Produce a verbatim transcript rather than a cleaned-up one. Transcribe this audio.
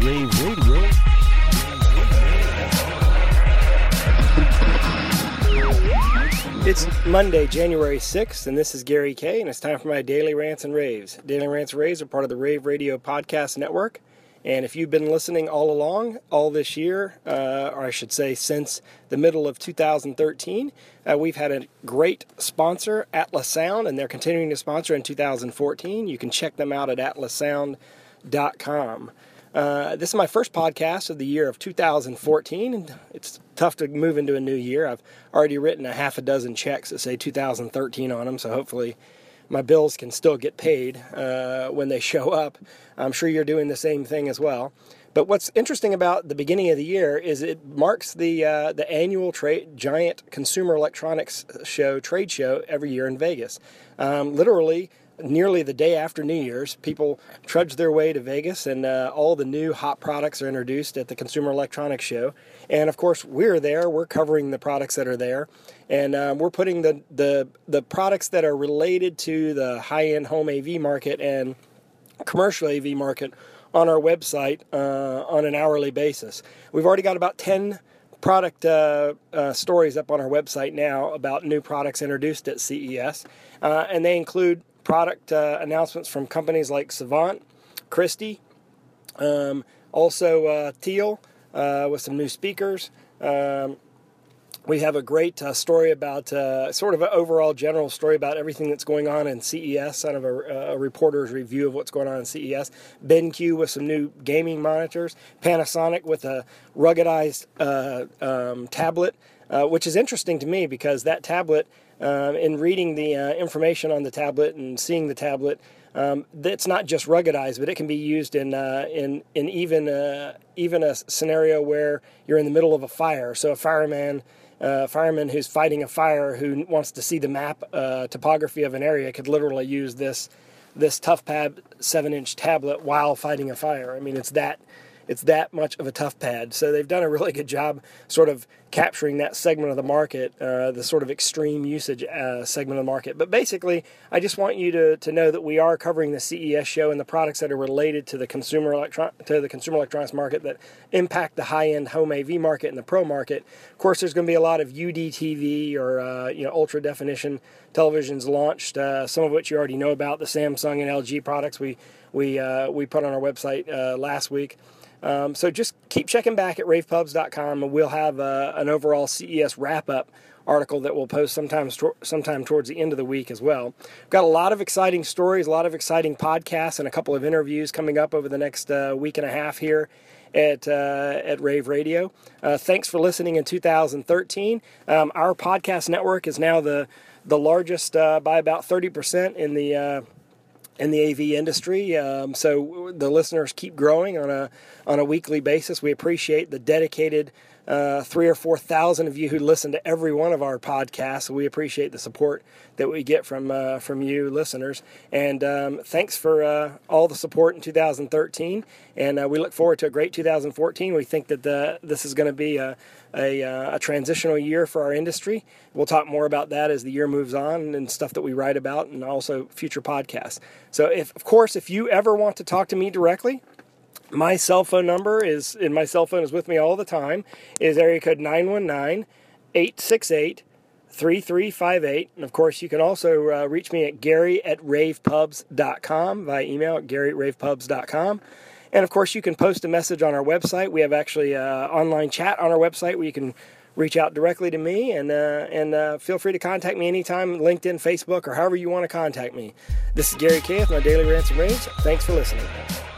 Rave Radio. It's Monday, January sixth, and this is Gary Kay, and it's time for my Daily Rants and Raves. Daily Rants and Raves are part of the Rave Radio Podcast Network, and if you've been listening all along, all this year, uh, or I should say since the middle of two thousand thirteen, uh, we've had a great sponsor, Atlas Sound, and they're continuing to sponsor in two thousand fourteen. You can check them out at atlas sound dot com. Uh, this is my first podcast of the year of two thousand fourteen, and it's tough to move into a new year. I've already written a half a dozen checks that say two thousand thirteen on them, so hopefully my bills can still get paid uh, when they show up. I'm sure you're doing the same thing as well. But what's interesting about the beginning of the year is it marks the uh, the annual trade, giant consumer electronics show, trade show every year in Vegas. Um, literally, nearly the day after New Year's, people trudge their way to Vegas, and uh, all the new hot products are introduced at the Consumer Electronics Show. And of course, we're there. We're covering the products that are there, and um, we're putting the, the the products that are related to the high-end home A V market and commercial A V market on our website uh, on an hourly basis. We've already got about ten product uh, uh, stories up on our website now about new products introduced at C E S, uh, and they include product uh, announcements from companies like Savant, Christie, um, also uh, Teal uh, with some new speakers. Um, we have a great uh, story about, uh, sort of an overall general story about everything that's going on in C E S, kind of a, a reporter's review of what's going on in C E S. BenQ with some new gaming monitors. Panasonic with a ruggedized uh, um, tablet, uh, which is interesting to me because that tablet, Um, in reading the uh, information on the tablet and seeing the tablet, um, it's not just ruggedized, but it can be used in uh, in in even uh, even a scenario where you're in the middle of a fire. So a fireman, uh, fireman who's fighting a fire who wants to see the map uh, topography of an area could literally use this this ToughPad seven-inch tablet while fighting a fire. I mean, it's that. It's that much of a tough pad. So they've done a really good job sort of capturing that segment of the market, uh, the sort of extreme usage uh, segment of the market. But basically, I just want you to, to know that we are covering the C E S show and the products that are related to the consumer electron- to the consumer electronics market that impact the high-end home A V market and the pro market. Of course, there's going to be a lot of U D T V or uh, you know ultra-definition televisions launched, uh, some of which you already know about, the Samsung and L G products we, we, uh, we put on our website uh, last week. Um, so just keep checking back at rave pubs dot com, and we'll have uh, an overall C E S wrap-up article that we'll post sometime, sometime towards the end of the week as well. We've got a lot of exciting stories, a lot of exciting podcasts, and a couple of interviews coming up over the next uh, week and a half here at uh, at Rave Radio. Uh, thanks for listening in two thousand thirteen. Um, our podcast network is now the, the largest uh, by about thirty percent in the uh, in the A V industry, um, so the listeners keep growing on a on a weekly basis. We appreciate the dedicated uh, three or four thousand of you who listen to every one of our podcasts. We appreciate the support that we get from uh, from you listeners, and um, thanks for uh, all the support in two thousand thirteen. And uh, we look forward to a great two thousand fourteen. We think that the this is going to be a A, uh, a transitional year for our industry. We'll talk more about that as the year moves on and stuff that we write about, and also future podcasts. So, if of course, if you ever want to talk to me directly, my cell phone number is, and my cell phone is with me all the time, is area code nine one nine, eight six eight, three three five eight. And of course, you can also uh, reach me at gary at rave pubs dot com via email at gary at rave pubs dot com. And of course, you can post a message on our website. We have actually uh, online chat on our website where you can reach out directly to me, and uh, and uh, feel free to contact me anytime, LinkedIn, Facebook, or however you want to contact me. This is Gary Kay with my Daily Rants and Raves. Thanks for listening.